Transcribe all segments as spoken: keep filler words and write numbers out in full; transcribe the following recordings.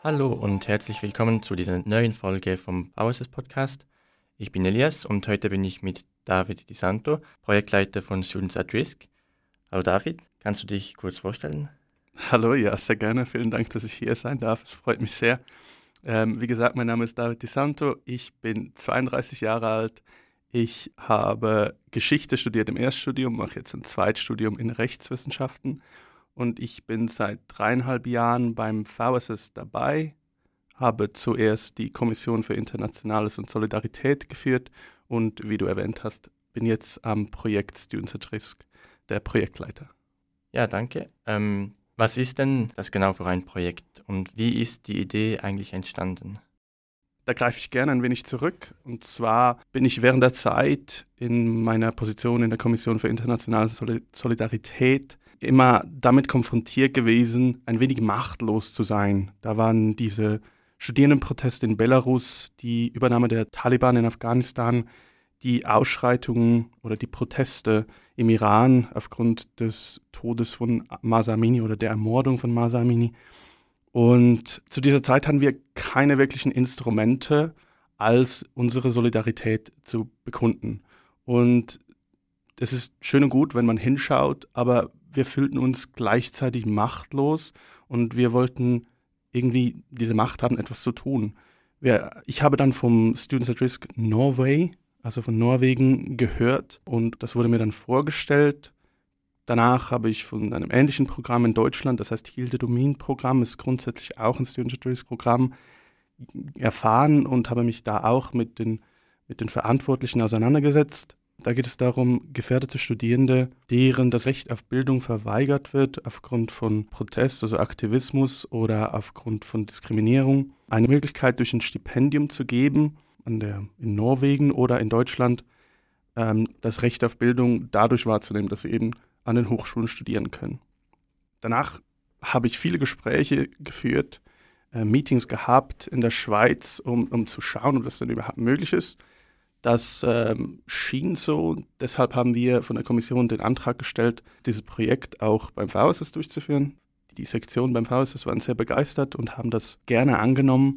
Hallo und herzlich willkommen zu dieser neuen Folge vom V S S Podcast. Ich bin Elias und heute bin ich mit David Di Santo, Projektleiter von Students at Risk. Hallo David, kannst du dich kurz vorstellen? Hallo, ja, sehr gerne. Vielen Dank, dass ich hier sein darf. Es freut mich sehr. Ähm, wie gesagt, mein Name ist David Di Santo. Ich bin zweiunddreißig Jahre alt. Ich habe Geschichte studiert im Erststudium, mache jetzt ein Zweitstudium in Rechtswissenschaften und ich bin seit dreieinhalb Jahren beim V S S dabei, habe zuerst die Kommission für Internationales und Solidarität geführt und wie du erwähnt hast, bin jetzt am Projekt Students at Risk der Projektleiter. Ja, danke. Ähm, was ist denn das genau für ein Projekt und wie ist die Idee eigentlich entstanden? Da greife ich gerne ein wenig zurück. Und zwar bin ich während der Zeit in meiner Position in der Kommission für internationale Solidarität immer damit konfrontiert gewesen, ein wenig machtlos zu sein. Da waren diese Studierendenproteste in Belarus, die Übernahme der Taliban in Afghanistan, die Ausschreitungen oder die Proteste im Iran aufgrund des Todes von Mahsa Amini oder der Ermordung von Mahsa Amini. Und zu dieser Zeit hatten wir keine wirklichen Instrumente, als unsere Solidarität zu bekunden. Und es ist schön und gut, wenn man hinschaut, aber wir fühlten uns gleichzeitig machtlos und wir wollten irgendwie diese Macht haben, etwas zu tun. Wir, ich habe dann vom Students at Risk Norway, also von Norwegen, gehört und das wurde mir dann vorgestellt. Danach habe ich von einem ähnlichen Programm in Deutschland, das heißt Hilde Domin Programm, ist grundsätzlich auch ein Students at Risk Programm, erfahren und habe mich da auch mit den, mit den Verantwortlichen auseinandergesetzt. Da geht es darum, gefährdete Studierende, deren das Recht auf Bildung verweigert wird aufgrund von Protest, also Aktivismus oder aufgrund von Diskriminierung, eine Möglichkeit durch ein Stipendium zu geben, an der, in Norwegen oder in Deutschland, ähm, das Recht auf Bildung dadurch wahrzunehmen, dass sie eben an den Hochschulen studieren können. Danach habe ich viele Gespräche geführt, äh, Meetings gehabt in der Schweiz, um, um zu schauen, ob das denn überhaupt möglich ist. Das ähm, schien so, deshalb haben wir von der Kommission den Antrag gestellt, dieses Projekt auch beim V S S durchzuführen. Die Sektion beim V S S waren sehr begeistert und haben das gerne angenommen.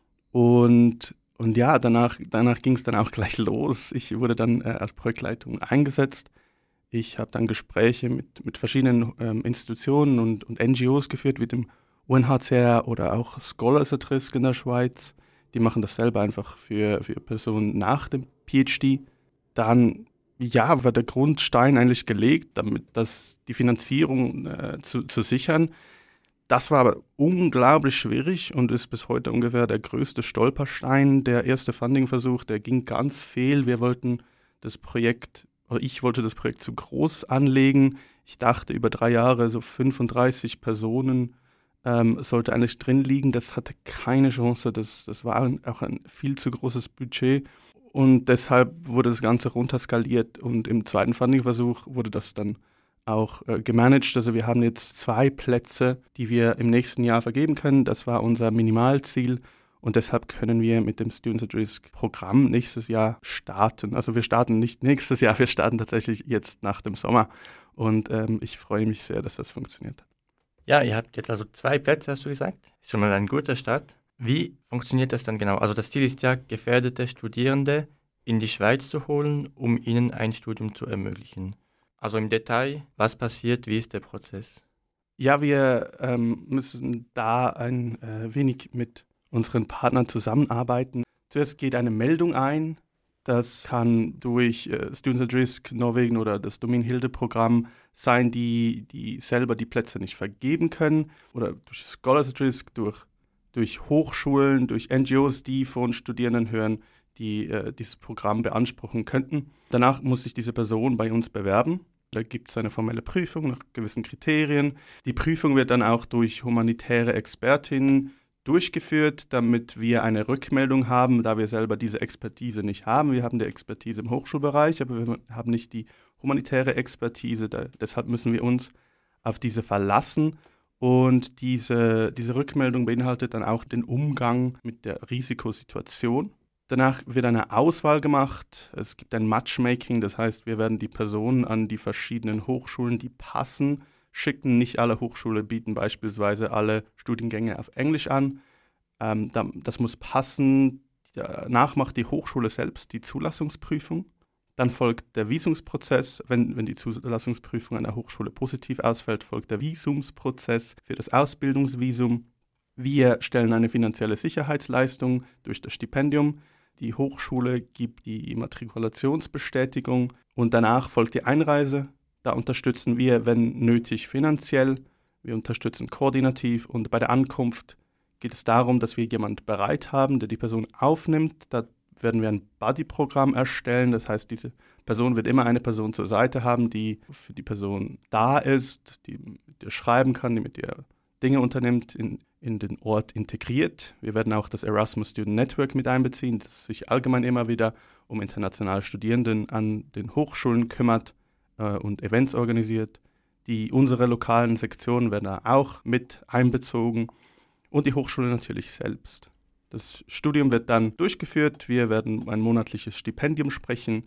Und, und ja, danach, danach ging es dann auch gleich los. Ich wurde dann äh, als Projektleitung eingesetzt. Ich habe dann Gespräche mit, mit verschiedenen ähm, Institutionen und, und N G Os geführt, wie dem U N H C R oder auch Scholars at Risk in der Schweiz. Die machen das selber einfach für, für Personen nach dem P H D. Dann, ja, war der Grundstein eigentlich gelegt, damit das, die Finanzierung äh, zu, zu sichern. Das war aber unglaublich schwierig und ist bis heute ungefähr der größte Stolperstein. Der erste Funding-Versuch, der ging ganz fehl. Wir wollten das Projekt, oder ich wollte das Projekt zu groß anlegen. Ich dachte, über drei Jahre so fünfunddreißig Personen ähm, sollte eigentlich drin liegen. Das hatte keine Chance. Das, das war auch ein viel zu großes Budget. Und deshalb wurde das Ganze runterskaliert und im zweiten Funding-Versuch wurde das dann auch äh, gemanagt. Also wir haben jetzt zwei Plätze, die wir im nächsten Jahr vergeben können. Das war unser Minimalziel und deshalb können wir mit dem Students at Risk Programm nächstes Jahr starten. Also wir starten nicht nächstes Jahr, wir starten tatsächlich jetzt nach dem Sommer und ähm, ich freue mich sehr, dass das funktioniert. Ja, ihr habt jetzt also zwei Plätze, hast du gesagt. Ist schon mal ein guter Start. Wie funktioniert das dann genau? Also das Ziel ist ja, gefährdete Studierende in die Schweiz zu holen, um ihnen ein Studium zu ermöglichen. Also im Detail, was passiert, wie ist der Prozess? Ja, wir ähm, müssen da ein äh, wenig mit unseren Partnern zusammenarbeiten. Zuerst geht eine Meldung ein. Das kann durch äh, Students at Risk Norwegen oder das Domin-Hilde-Programm sein, die, die selber die Plätze nicht vergeben können. Oder durch Scholars at Risk, durch, durch Hochschulen, durch N G Os, die von Studierenden hören, die äh, dieses Programm beanspruchen könnten. Danach muss sich diese Person bei uns bewerben. Da gibt es eine formelle Prüfung nach gewissen Kriterien. Die Prüfung wird dann auch durch humanitäre Expertinnen durchgeführt, damit wir eine Rückmeldung haben, da wir selber diese Expertise nicht haben. Wir haben die Expertise im Hochschulbereich, aber wir haben nicht die humanitäre Expertise. Da, deshalb müssen wir uns auf diese verlassen. Und diese, diese Rückmeldung beinhaltet dann auch den Umgang mit der Risikosituation. Danach wird eine Auswahl gemacht. Es gibt ein Matchmaking, das heißt, wir werden die Personen an die verschiedenen Hochschulen, die passen, schicken. Nicht alle Hochschulen bieten beispielsweise alle Studiengänge auf Englisch an. Ähm, da, das muss passen. Danach macht die Hochschule selbst die Zulassungsprüfung. Dann folgt der Visumsprozess. Wenn, wenn die Zulassungsprüfung an der Hochschule positiv ausfällt, folgt der Visumsprozess für das Ausbildungsvisum. Wir stellen eine finanzielle Sicherheitsleistung durch das Stipendium. Die Hochschule gibt die Immatrikulationsbestätigung und danach folgt die Einreise. Da unterstützen wir, wenn nötig, finanziell. Wir unterstützen koordinativ und bei der Ankunft geht es darum, dass wir jemanden bereit haben, der die Person aufnimmt. Da werden wir ein Buddy-Programm erstellen. Das heißt, diese Person wird immer eine Person zur Seite haben, die für die Person da ist, die mit ihr schreiben kann, die mit ihr Dinge unternimmt, in, in den Ort integriert. Wir werden auch das Erasmus Student Network mit einbeziehen, das sich allgemein immer wieder um internationale Studierenden an den Hochschulen kümmert äh, und Events organisiert. Die, unsere lokalen Sektionen werden da auch mit einbezogen und die Hochschule natürlich selbst. Das Studium wird dann durchgeführt, wir werden ein monatliches Stipendium sprechen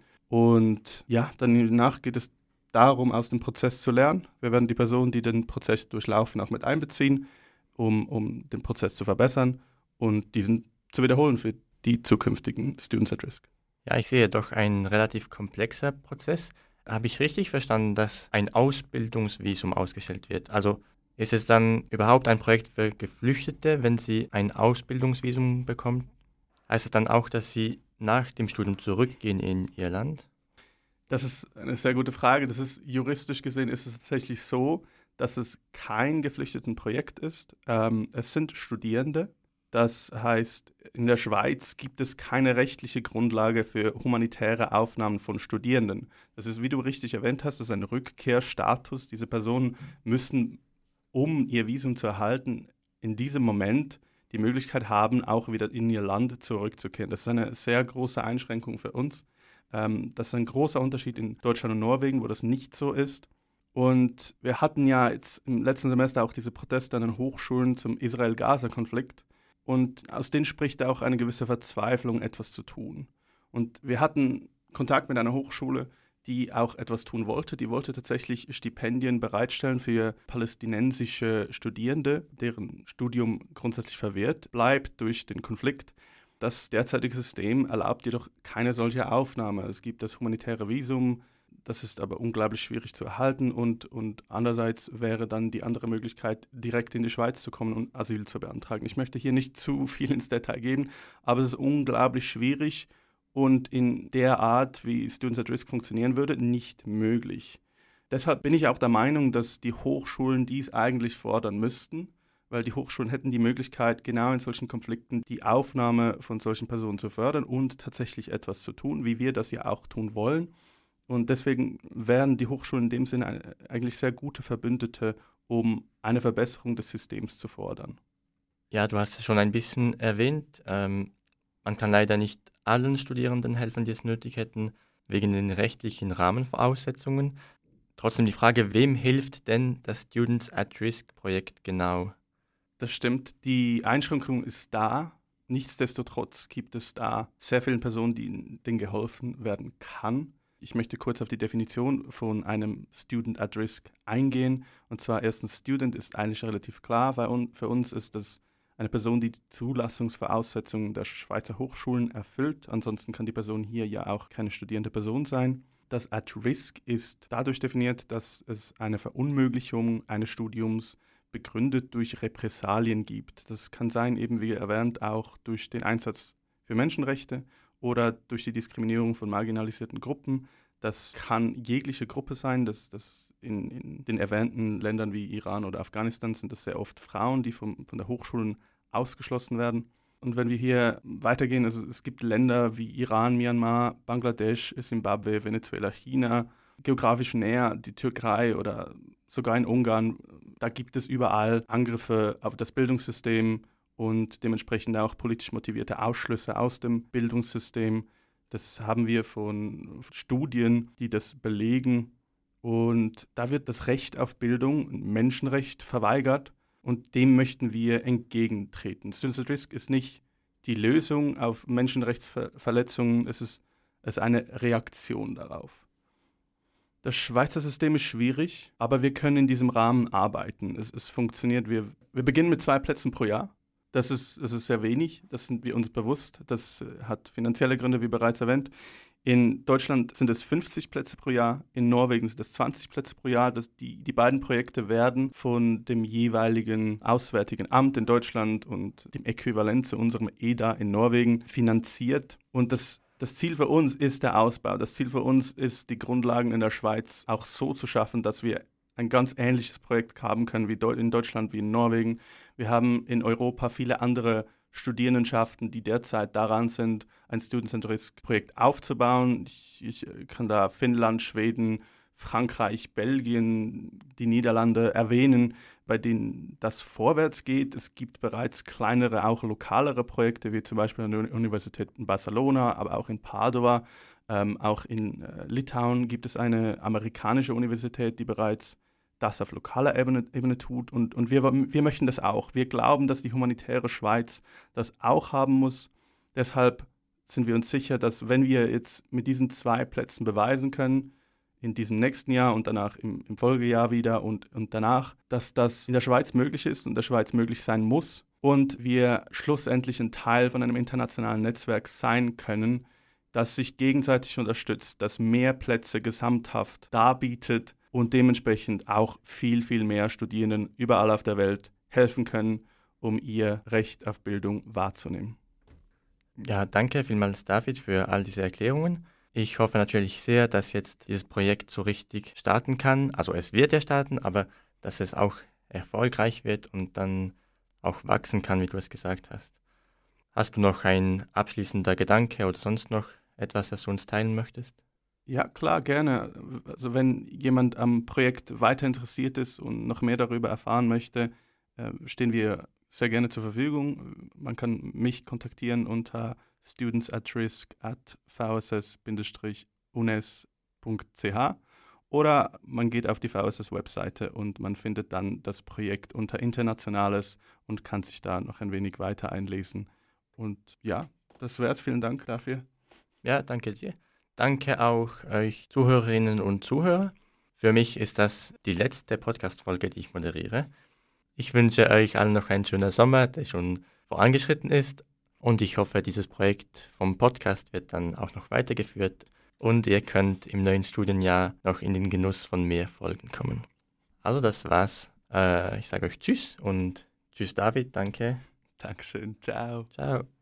und ja, danach geht es darum, aus dem Prozess zu lernen. Wir werden die Personen, die den Prozess durchlaufen, auch mit einbeziehen, um, um den Prozess zu verbessern und diesen zu wiederholen für die zukünftigen Students at Risk. Ja, ich sehe doch ein relativ komplexer Prozess. Habe ich richtig verstanden, dass ein Ausbildungsvisum ausgestellt wird? Also ist es dann überhaupt ein Projekt für Geflüchtete, wenn sie ein Ausbildungsvisum bekommen? Heißt es dann auch, dass sie nach dem Studium zurückgehen in ihr Land? Das ist eine sehr gute Frage. Das ist juristisch gesehen ist es tatsächlich so, dass es kein Geflüchtetenprojekt ist. Ähm, es sind Studierende. Das heißt, in der Schweiz gibt es keine rechtliche Grundlage für humanitäre Aufnahmen von Studierenden. Das ist, wie du richtig erwähnt hast, das ist ein Rückkehrstatus. Diese Personen müssen, um ihr Visum zu erhalten, in diesem Moment die Möglichkeit haben, auch wieder in ihr Land zurückzukehren. Das ist eine sehr große Einschränkung für uns. Ähm, das ist ein großer Unterschied in Deutschland und Norwegen, wo das nicht so ist. Und wir hatten ja jetzt im letzten Semester auch diese Proteste an den Hochschulen zum Israel-Gaza-Konflikt. Und aus denen spricht auch eine gewisse Verzweiflung, etwas zu tun. Und wir hatten Kontakt mit einer Hochschule, die auch etwas tun wollte. Die wollte tatsächlich Stipendien bereitstellen für palästinensische Studierende, deren Studium grundsätzlich verwehrt bleibt durch den Konflikt. Das derzeitige System erlaubt jedoch keine solche Aufnahme. Es gibt das humanitäre Visum, das ist aber unglaublich schwierig zu erhalten und, und andererseits wäre dann die andere Möglichkeit, direkt in die Schweiz zu kommen und Asyl zu beantragen. Ich möchte hier nicht zu viel ins Detail geben, aber es ist unglaublich schwierig und in der Art, wie Students at Risk funktionieren würde, nicht möglich. Deshalb bin ich auch der Meinung, dass die Hochschulen dies eigentlich fordern müssten, weil die Hochschulen hätten die Möglichkeit, genau in solchen Konflikten die Aufnahme von solchen Personen zu fördern und tatsächlich etwas zu tun, wie wir das ja auch tun wollen. Und deswegen wären die Hochschulen in dem Sinne eigentlich sehr gute Verbündete, um eine Verbesserung des Systems zu fordern. Ja, du hast es schon ein bisschen erwähnt. Ähm, man kann leider nicht allen Studierenden helfen, die es nötig hätten, wegen den rechtlichen Rahmenvoraussetzungen. Trotzdem die Frage, wem hilft denn das Students at Risk Projekt genau? Das stimmt, die Einschränkung ist da. Nichtsdestotrotz gibt es da sehr viele Personen, denen geholfen werden kann. Ich möchte kurz auf die Definition von einem Student at Risk eingehen. Und zwar erstens, Student ist eigentlich relativ klar, weil für uns ist das eine Person, die die Zulassungsvoraussetzungen der Schweizer Hochschulen erfüllt. Ansonsten kann die Person hier ja auch keine studierende Person sein. Das at Risk ist dadurch definiert, dass es eine Verunmöglichung eines Studiums begründet durch Repressalien gibt. Das kann sein, eben wie erwähnt, auch durch den Einsatz für Menschenrechte oder durch die Diskriminierung von marginalisierten Gruppen. Das kann jegliche Gruppe sein. Das, das in, in den erwähnten Ländern wie Iran oder Afghanistan sind das sehr oft Frauen, die vom, von der Hochschulen ausgeschlossen werden. Und wenn wir hier weitergehen, also es gibt Länder wie Iran, Myanmar, Bangladesch, Simbabwe, Venezuela, China, geografisch näher die Türkei oder sogar in Ungarn, da gibt es überall Angriffe auf das Bildungssystem und dementsprechend auch politisch motivierte Ausschlüsse aus dem Bildungssystem. Das haben wir von Studien, die das belegen. Und da wird das Recht auf Bildung, ein Menschenrecht, verweigert und dem möchten wir entgegentreten. Students at Risk ist nicht die Lösung auf Menschenrechtsverletzungen, es ist, es ist eine Reaktion darauf. Das Schweizer System ist schwierig, aber wir können in diesem Rahmen arbeiten. Es, es funktioniert. Wir, wir beginnen mit zwei Plätzen pro Jahr. Das ist, das ist sehr wenig, das sind wir uns bewusst. Das hat finanzielle Gründe, wie bereits erwähnt. In Deutschland sind es fünfzig Plätze pro Jahr, in Norwegen sind es zwanzig Plätze pro Jahr. Das, die, die beiden Projekte werden von dem jeweiligen Auswärtigen Amt in Deutschland und dem Äquivalent zu unserem E D A in Norwegen finanziert. Und das, das Ziel für uns ist der Ausbau. Das Ziel für uns ist, die Grundlagen in der Schweiz auch so zu schaffen, dass wir ein ganz ähnliches Projekt haben können wie in Deutschland, wie in Norwegen. Wir haben in Europa viele andere Studierendenschaften, die derzeit daran sind, ein Student-Centric-Projekt aufzubauen. Ich, ich kann da Finnland, Schweden, Frankreich, Belgien, die Niederlande erwähnen, bei denen das vorwärts geht. Es gibt bereits kleinere, auch lokalere Projekte, wie zum Beispiel an der Universität in Barcelona, aber auch in Padua. Ähm, auch in äh, Litauen gibt es eine amerikanische Universität, die bereits das auf lokaler Ebene, Ebene tut. Und, und wir, wir möchten das auch. Wir glauben, dass die humanitäre Schweiz das auch haben muss. Deshalb sind wir uns sicher, dass wenn wir jetzt mit diesen zwei Plätzen beweisen können, in diesem nächsten Jahr und danach im, im Folgejahr wieder und, und danach, dass das in der Schweiz möglich ist und der Schweiz möglich sein muss und wir schlussendlich ein Teil von einem internationalen Netzwerk sein können, das sich gegenseitig unterstützt, das mehr Plätze gesamthaft darbietet und dementsprechend auch viel, viel mehr Studierenden überall auf der Welt helfen können, um ihr Recht auf Bildung wahrzunehmen. Ja, danke vielmals, David, für all diese Erklärungen. Ich hoffe natürlich sehr, dass jetzt dieses Projekt so richtig starten kann. Also es wird ja starten, aber dass es auch erfolgreich wird und dann auch wachsen kann, wie du es gesagt hast. Hast du noch ein abschließender Gedanke oder sonst noch etwas, das du uns teilen möchtest? Ja, klar, gerne. Also wenn jemand am Projekt weiter interessiert ist und noch mehr darüber erfahren möchte, äh, stehen wir sehr gerne zur Verfügung. Man kann mich kontaktieren unter students at risk at v s s u n e s punkt c h oder man geht auf die V S S-Webseite und man findet dann das Projekt unter Internationales und kann sich da noch ein wenig weiter einlesen. Und ja, das wär's. Vielen Dank dafür. Ja, danke dir. Danke auch euch Zuhörerinnen und Zuhörer. Für mich ist das die letzte Podcast-Folge, die ich moderiere. Ich wünsche euch allen noch einen schönen Sommer, der schon vorangeschritten ist. Und ich hoffe, dieses Projekt vom Podcast wird dann auch noch weitergeführt. Und ihr könnt im neuen Studienjahr noch in den Genuss von mehr Folgen kommen. Also das war's. Äh, ich sage euch Tschüss und Tschüss David, danke. Dankeschön, ciao. Ciao.